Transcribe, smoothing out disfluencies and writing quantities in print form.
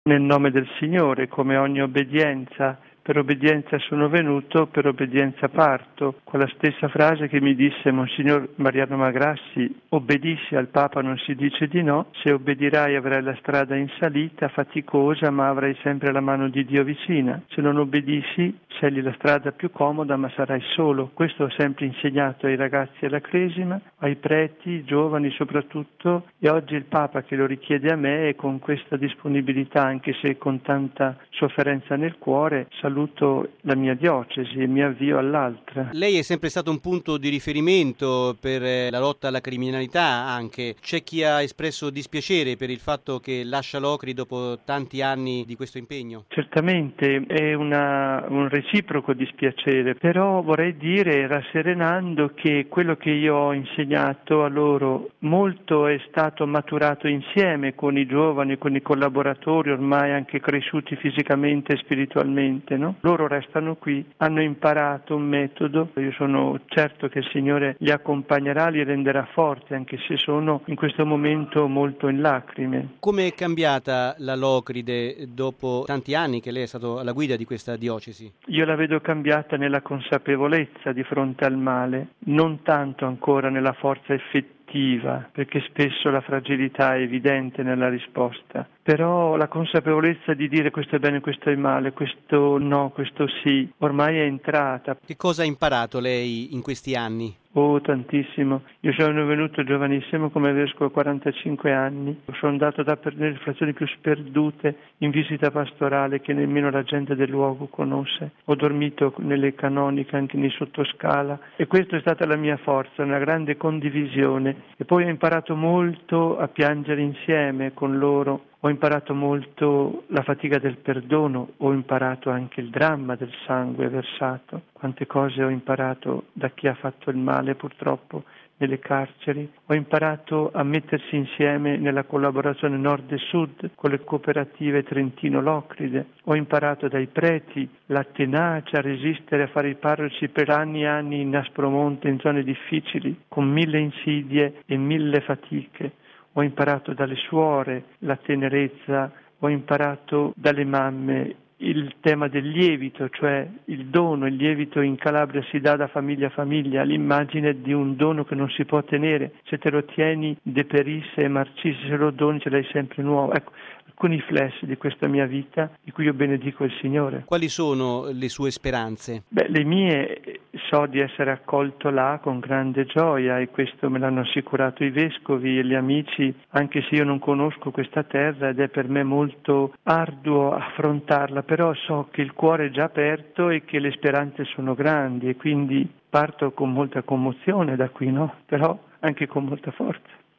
Nel nome del Signore, come ogni obbedienza. Per obbedienza sono venuto, per obbedienza parto. Quella stessa frase che mi disse Monsignor Mariano Magrassi: obbedisci al Papa, non si dice di no, se obbedirai avrai la strada in salita, faticosa, ma avrai sempre la mano di Dio vicina. Se non obbedisci, scegli la strada più comoda, ma sarai solo. Questo ho sempre insegnato ai ragazzi alla Cresima, ai preti, giovani soprattutto, e oggi il Papa che lo richiede a me, e con questa disponibilità, anche se con tanta sofferenza nel cuore, saluto la mia diocesi e mi avvio all'altra. Lei è sempre stato un punto di riferimento per la lotta alla criminalità anche. C'è chi ha espresso dispiacere per il fatto che lascia l'Ocri dopo tanti anni di questo impegno? Certamente è un reciproco dispiacere, però vorrei dire, rasserenando, che quello che io ho insegnato a loro molto è stato maturato insieme con i giovani, con i collaboratori ormai anche cresciuti fisicamente e spiritualmente, no? Loro restano qui, hanno imparato un metodo, io sono certo che il Signore li accompagnerà, li renderà forti, anche se sono in questo momento molto in lacrime. Come è cambiata la Locride dopo tanti anni che lei è stato alla guida di questa diocesi? Io la vedo cambiata nella consapevolezza di fronte al male, non tanto ancora nella forza effettiva, perché spesso la fragilità è evidente nella risposta. Però la consapevolezza di dire questo è bene, questo è male, questo no, questo sì, ormai è entrata. Che cosa ha imparato lei in questi anni? Oh, tantissimo. Io sono venuto giovanissimo come vescovo a 45 anni. Sono andato nelle frazioni più sperdute in visita pastorale che nemmeno la gente del luogo conosce. Ho dormito nelle canoniche, anche nei sottoscala, e questa è stata la mia forza, una grande condivisione. E poi ho imparato molto a piangere insieme con loro. Ho imparato molto la fatica del perdono, ho imparato anche il dramma del sangue versato. Quante cose ho imparato da chi ha fatto il male purtroppo nelle carceri. Ho imparato a mettersi insieme nella collaborazione nord e sud con le cooperative Trentino-Locride. Ho imparato dai preti la tenacia a resistere, a fare i parroci per anni e anni in Aspromonte, in zone difficili, con 1000 insidie e 1000 fatiche. Ho imparato dalle suore la tenerezza, ho imparato dalle mamme il tema del lievito, cioè il dono. Il lievito in Calabria si dà da famiglia a famiglia, l'immagine di un dono che non si può tenere. Se te lo tieni deperisse e marcisse, se lo doni ce l'hai sempre nuovo. Ecco, alcuni flash di questa mia vita di cui io benedico il Signore. Quali sono le sue speranze? Le mie, so di essere accolto là con grande gioia, e questo me l'hanno assicurato i vescovi e gli amici, anche se io non conosco questa terra ed è per me molto arduo affrontarla, però so che il cuore è già aperto e che le speranze sono grandi, e quindi parto con molta commozione da qui, no? Però anche con molta forza.